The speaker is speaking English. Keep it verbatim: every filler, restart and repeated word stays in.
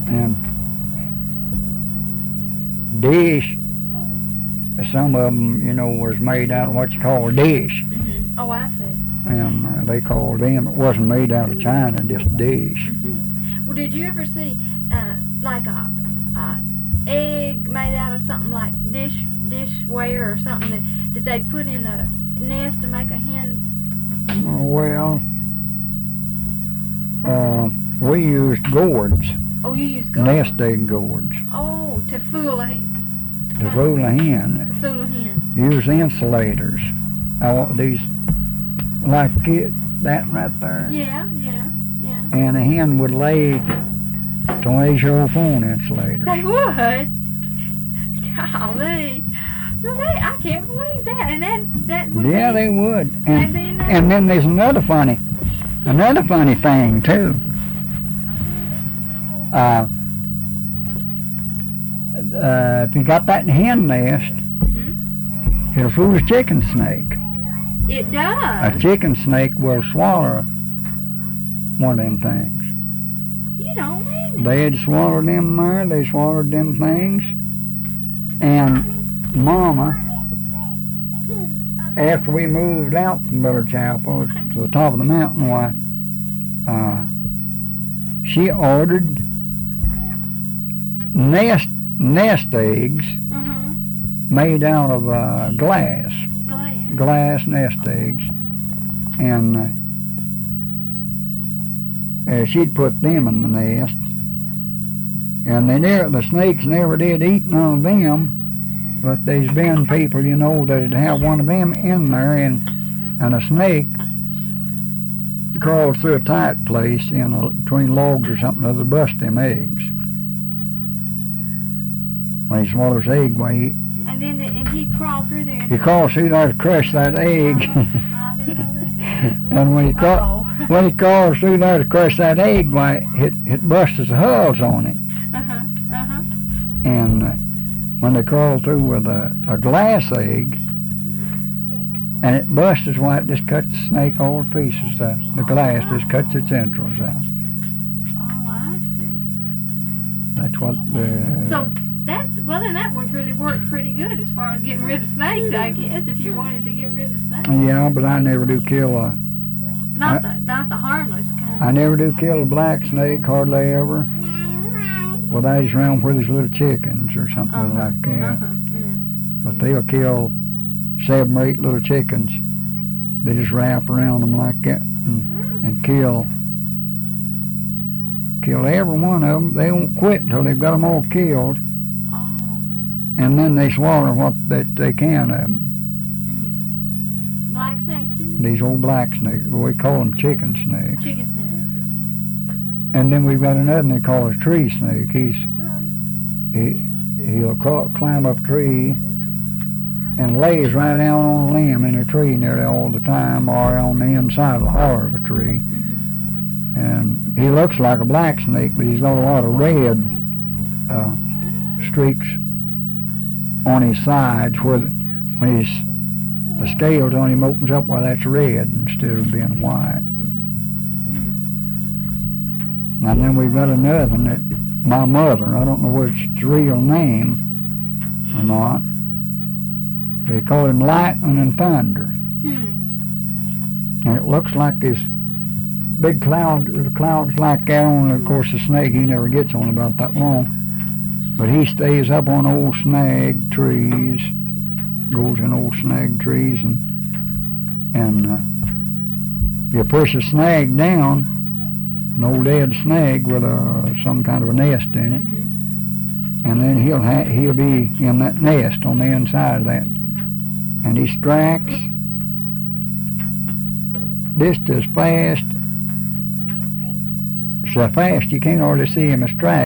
And dish, some of them, you know, was made out of what you call a dish. Mm-hmm. Oh, I see. And uh, they called them, it wasn't made out of china, just dish. Mm-hmm. Well, did you ever see, uh, like a, a egg made out of something like dish dishware or something that, that they put in a nest to make a hen? Well, uh, we used gourds. Oh, you use gourds? Nest egg gourds. Oh, to fool a To fool a hen. To fool a hen. Use insulators. I want these, like it, that right there. Yeah, yeah, yeah. And a hen would lay twenty-year-old phone insulators. They would? Golly. Well, they, I can't believe that. And that, that would Yeah, be, they would. that'd be And, nice. and then there's another funny, another funny thing too. Uh, uh, if you got that hen nest, Mm-hmm. it'll fool a chicken snake. It A does. chicken snake will swallow one of them things. You don't mean it. They had swallowed them there, they swallowed them things, and Mama, after we moved out from Miller Chapel to the top of the mountain, why, uh, she ordered nest nest eggs Uh-huh. made out of uh, glass, Glad. glass nest eggs, and uh, uh, she'd put them in the nest, and they never, the snakes never did eat none of them. But there's been people, you know, that'd have one of them in there, and and a snake crawled through a tight place in a, between logs or something, to bust them eggs. When he swallows the egg, why he And then the, and he'd crawl through there. And he crawls through there to crush that egg, Uh-huh. I didn't know that. and when he craw, Uh-oh. when he crawls through there to crush that egg, why it it busts the hulls on it, Uh-huh. Uh-huh. and. Uh, when they crawl through with a, a glass egg, and it busts, why it just cuts the snake all to pieces. The, the glass just cuts its entrails out. Oh, I see. That's what the... So that's, well then that would really work pretty good as far as getting rid of snakes, I guess, if you wanted to get rid of snakes. Yeah, but I never do kill a... Not I- the, not the harmless kind. I never do kill a black snake, hardly ever. Well, they just around where there's little chickens or something Uh-huh. like that. Uh-huh. Yeah. But they'll kill seven or eight little chickens. They just wrap around them like that and, and kill kill every one of them. They won't quit until they've got them all killed, Oh. and then they swallow what that they can of them. Mm. Black snakes too? These old black snakes, we call them chicken snakes. Chicken snakes. And then we've got another one they call a tree snake. He's he he'll craw- climb up a tree and lays right down on a limb in a tree nearly all the time, or on the inside of the hollow of a tree. Mm-hmm. And he looks like a black snake, but he's got a lot of red uh, streaks on his sides where the, when his the scales on him opens up, well, that's red instead of being white. And then we've got another one that my mother, I don't know whether it's its real name or not, they call him Lightning and Thunder. Hmm. And it looks like this big cloud, the clouds like that on, of course the snake, he never gets on about that long, but he stays up on old snag trees, goes in old snag trees, and and uh, you push a snag down, an old dead snag with a, some kind of a nest in it, Mm-hmm. and then he'll ha- he'll be in that nest on the inside of that, and he strikes just as fast, so fast you can't hardly see him strike.